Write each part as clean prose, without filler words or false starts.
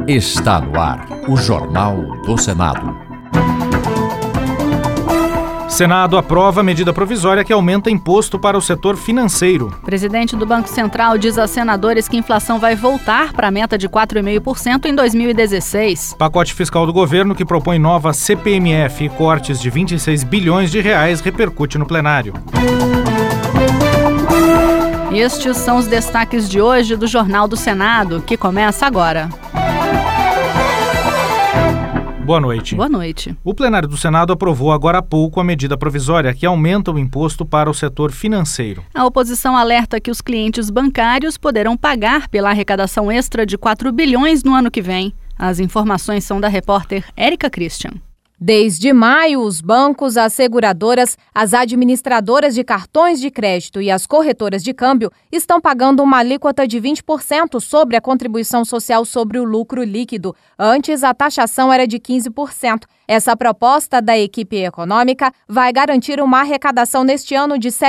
Está no ar o Jornal do Senado. Senado aprova medida provisória que aumenta imposto para o setor financeiro. Presidente do Banco Central diz a senadores que a inflação vai voltar para a meta de 4,5% em 2016. Pacote fiscal do governo que propõe nova CPMF e cortes de 26 bilhões de reais repercute no plenário. Estes são os destaques de hoje do Jornal do Senado, que começa agora. Boa noite. Boa noite. O plenário do Senado aprovou agora há pouco a medida provisória que aumenta o imposto para o setor financeiro. A oposição alerta que os clientes bancários poderão pagar pela arrecadação extra de 4 bilhões no ano que vem. As informações são da repórter Érica Christian. Desde maio, os bancos, as seguradoras, as administradoras de cartões de crédito e as corretoras de câmbio estão pagando uma alíquota de 20% sobre a contribuição social sobre o lucro líquido. Antes, a taxação era de 15%. Essa proposta da equipe econômica vai garantir uma arrecadação neste ano de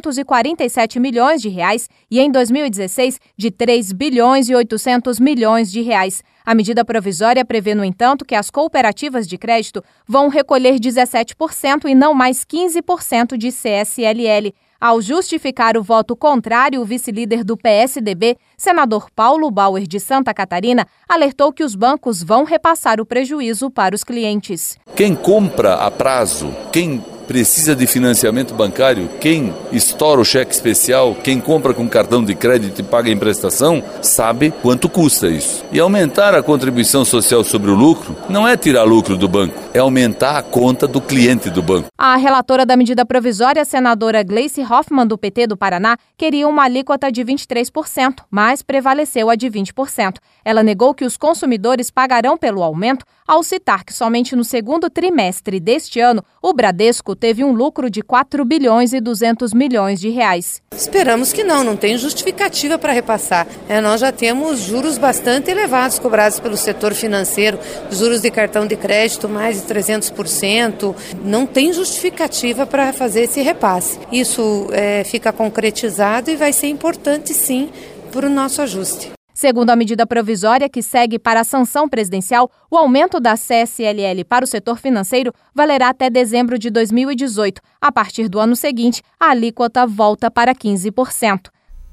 747 milhões de reais e em 2016 de 3 bilhões e 800 milhões de reais. A medida provisória prevê, no entanto, que as cooperativas de crédito vão recolher 17% e não mais 15% de CSLL. Ao justificar o voto contrário, o vice-líder do PSDB, senador Paulo Bauer de Santa Catarina, alertou que os bancos vão repassar o prejuízo para os clientes. Quem compra a prazo, quem precisa de financiamento bancário, quem estoura o cheque especial, quem compra com cartão de crédito e paga em prestação, sabe quanto custa isso. E aumentar a contribuição social sobre o lucro não é tirar lucro do banco, é aumentar a conta do cliente do banco. A relatora da medida provisória, a senadora Gleice Hoffmann, do PT do Paraná, queria uma alíquota de 23%, mas prevaleceu a de 20%. Ela negou que os consumidores pagarão pelo aumento, ao citar que somente no segundo trimestre deste ano, o Bradesco teve um lucro de 4 bilhões e 200 milhões de reais. Esperamos que não tem justificativa para repassar. Nós já temos juros bastante elevados cobrados pelo setor financeiro, juros de cartão de crédito mais de 300%. Não tem justificativa para fazer esse repasse. Isso fica concretizado e vai ser importante, sim, para o nosso ajuste. Segundo a medida provisória que segue para a sanção presidencial, o aumento da CSLL para o setor financeiro valerá até dezembro de 2018. A partir do ano seguinte, a alíquota volta para 15%.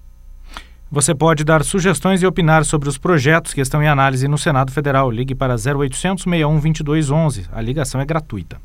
Você pode dar sugestões e opinar sobre os projetos que estão em análise no Senado Federal. Ligue para 0800 61 2211. A ligação é gratuita.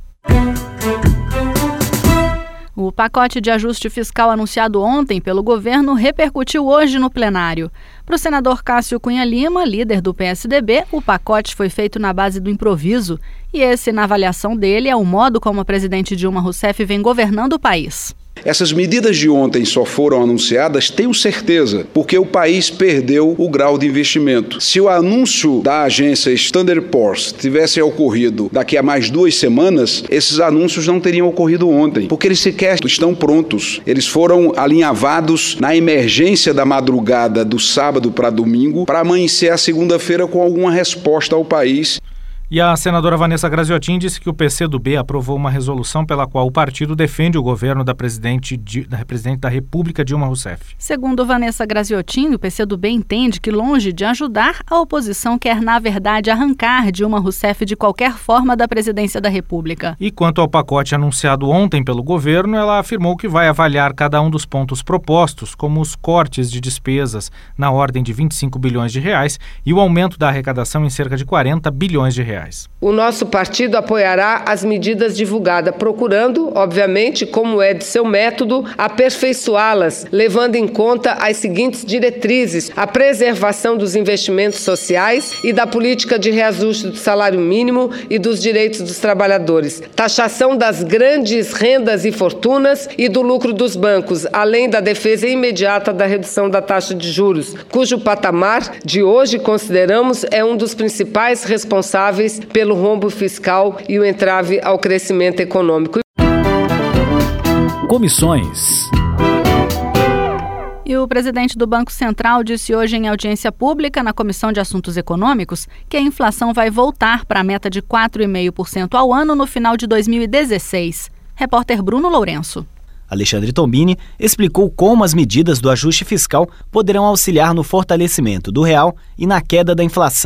O pacote de ajuste fiscal anunciado ontem pelo governo repercutiu hoje no plenário. Para o senador Cássio Cunha Lima, líder do PSDB, o pacote foi feito na base do improviso e esse, na avaliação dele, é o modo como a presidente Dilma Rousseff vem governando o país. Essas medidas de ontem só foram anunciadas, tenho certeza, porque o país perdeu o grau de investimento. Se o anúncio da agência Standard & Poor's tivesse ocorrido daqui a mais 2 semanas, esses anúncios não teriam ocorrido ontem, porque eles sequer estão prontos. Eles foram alinhavados na emergência da madrugada do sábado para domingo, para amanhecer a segunda-feira com alguma resposta ao país. E a senadora Vanessa Graziotin disse que o PCdoB aprovou uma resolução pela qual o partido defende o governo da presidente da República, Dilma Rousseff. Segundo Vanessa Graziotin, o PCdoB entende que, longe de ajudar, a oposição quer, na verdade, arrancar Dilma Rousseff de qualquer forma da presidência da República. E quanto ao pacote anunciado ontem pelo governo, ela afirmou que vai avaliar cada um dos pontos propostos, como os cortes de despesas na ordem de 25 bilhões de reais e o aumento da arrecadação em cerca de 40 bilhões de reais. O nosso partido apoiará as medidas divulgadas, procurando, obviamente, como é de seu método, aperfeiçoá-las, levando em conta as seguintes diretrizes: a preservação dos investimentos sociais e da política de reajuste do salário mínimo e dos direitos dos trabalhadores, taxação das grandes rendas e fortunas e do lucro dos bancos, além da defesa imediata da redução da taxa de juros, cujo patamar de hoje consideramos é um dos principais responsáveis pelo rombo fiscal e o entrave ao crescimento econômico. Comissões. E o presidente do Banco Central disse hoje em audiência pública na Comissão de Assuntos Econômicos que a inflação vai voltar para a meta de 4,5% ao ano no final de 2016. Repórter Bruno Lourenço. Alexandre Tombini explicou como as medidas do ajuste fiscal poderão auxiliar no fortalecimento do real e na queda da inflação.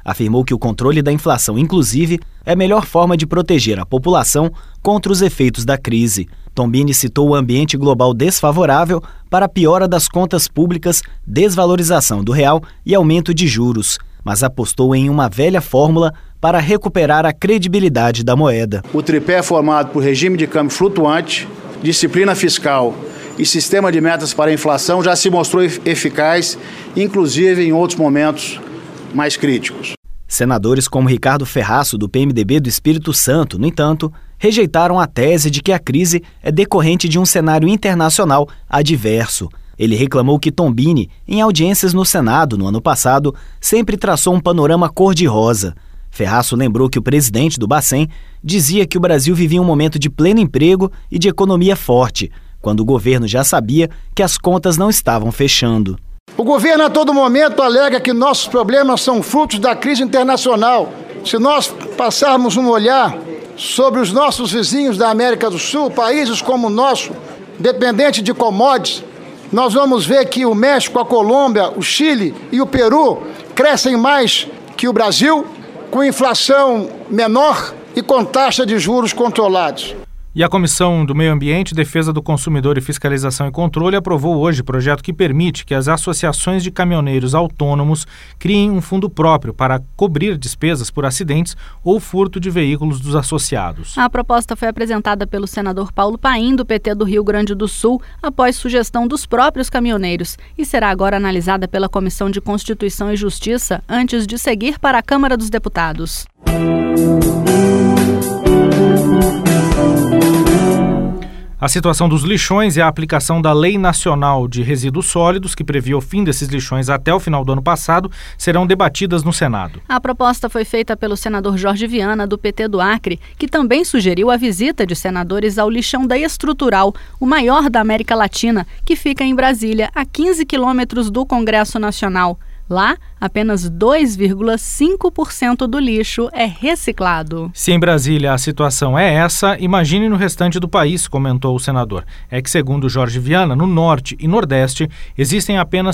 Afirmou que o controle da inflação, inclusive, é a melhor forma de proteger a população contra os efeitos da crise. Tombini citou o ambiente global desfavorável para a piora das contas públicas, desvalorização do real e aumento de juros, mas apostou em uma velha fórmula para recuperar a credibilidade da moeda. O tripé é formado por regime de câmbio flutuante, disciplina fiscal e sistema de metas para a inflação já se mostrou eficaz, inclusive em outros momentos mais críticos. Senadores como Ricardo Ferraço, do PMDB do Espírito Santo, no entanto, rejeitaram a tese de que a crise é decorrente de um cenário internacional adverso. Ele reclamou que Tombini, em audiências no Senado no ano passado, sempre traçou um panorama cor-de-rosa. Ferraço lembrou que o presidente do Bacen dizia que o Brasil vivia um momento de pleno emprego e de economia forte, quando o governo já sabia que as contas não estavam fechando. O governo a todo momento alega que nossos problemas são frutos da crise internacional. Se nós passarmos um olhar sobre os nossos vizinhos da América do Sul, países como o nosso, dependente de commodities, nós vamos ver que o México, a Colômbia, o Chile e o Peru crescem mais que o Brasil, com inflação menor e com taxa de juros controlados. E a Comissão do Meio Ambiente, Defesa do Consumidor e Fiscalização e Controle aprovou hoje projeto que permite que as associações de caminhoneiros autônomos criem um fundo próprio para cobrir despesas por acidentes ou furto de veículos dos associados. A proposta foi apresentada pelo senador Paulo Paim, do PT do Rio Grande do Sul, após sugestão dos próprios caminhoneiros e será agora analisada pela Comissão de Constituição e Justiça antes de seguir para a Câmara dos Deputados. A situação dos lixões e a aplicação da Lei Nacional de Resíduos Sólidos, que previa o fim desses lixões até o final do ano passado, serão debatidas no Senado. A proposta foi feita pelo senador Jorge Viana, do PT do Acre, que também sugeriu a visita de senadores ao lixão da Estrutural, o maior da América Latina, que fica em Brasília, a 15 quilômetros do Congresso Nacional. Lá, apenas 2,5% do lixo é reciclado. Se em Brasília a situação é essa, imagine no restante do país, comentou o senador. É que, segundo Jorge Viana, no Norte e Nordeste, existem apenas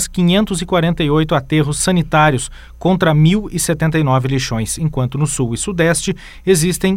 548 aterros sanitários contra 1.079 lixões, enquanto no Sul e Sudeste existem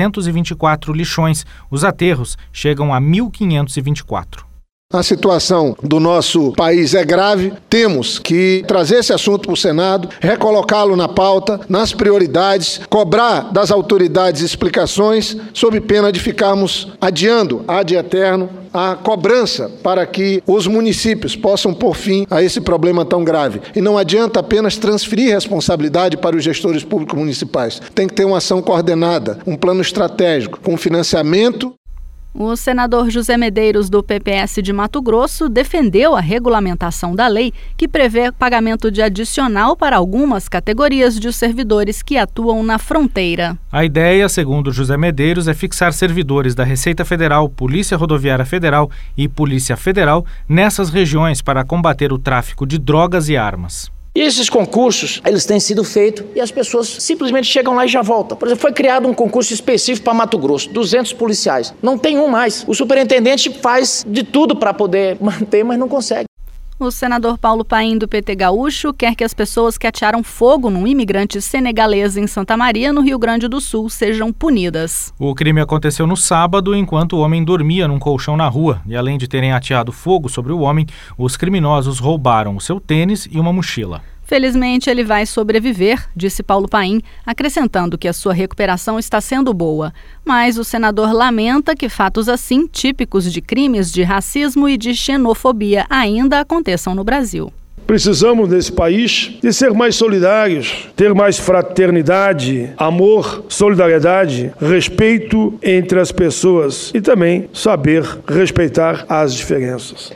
324 lixões. Os aterros chegam a 1.524. A situação do nosso país é grave, temos que trazer esse assunto para o Senado, recolocá-lo na pauta, nas prioridades, cobrar das autoridades explicações, sob pena de ficarmos adiando ad eterno a cobrança para que os municípios possam pôr fim a esse problema tão grave. E não adianta apenas transferir responsabilidade para os gestores públicos municipais. Tem que ter uma ação coordenada, um plano estratégico, com financiamento. O senador José Medeiros, do PPS de Mato Grosso, defendeu a regulamentação da lei que prevê pagamento de adicional para algumas categorias de servidores que atuam na fronteira. A ideia, segundo José Medeiros, é fixar servidores da Receita Federal, Polícia Rodoviária Federal e Polícia Federal nessas regiões para combater o tráfico de drogas e armas. E esses concursos, eles têm sido feitos e as pessoas simplesmente chegam lá e já voltam. Por exemplo, foi criado um concurso específico para Mato Grosso, 200 policiais. Não tem um mais. O superintendente faz de tudo para poder manter, mas não consegue. O senador Paulo Paim, do PT Gaúcho, quer que as pessoas que atearam fogo num imigrante senegalês em Santa Maria, no Rio Grande do Sul, sejam punidas. O crime aconteceu no sábado, enquanto o homem dormia num colchão na rua. E além de terem ateado fogo sobre o homem, os criminosos roubaram o seu tênis e uma mochila. Felizmente, ele vai sobreviver, disse Paulo Paim, acrescentando que a sua recuperação está sendo boa. Mas o senador lamenta que fatos assim, típicos de crimes de racismo e de xenofobia, ainda aconteçam no Brasil. Precisamos, nesse país, de ser mais solidários, ter mais fraternidade, amor, solidariedade, respeito entre as pessoas e também saber respeitar as diferenças.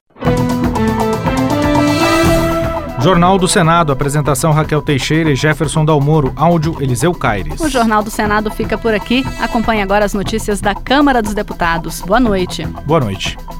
Jornal do Senado, apresentação Raquel Teixeira e Jefferson Dalmoro, áudio Eliseu Caires. O Jornal do Senado fica por aqui. Acompanhe agora as notícias da Câmara dos Deputados. Boa noite. Boa noite.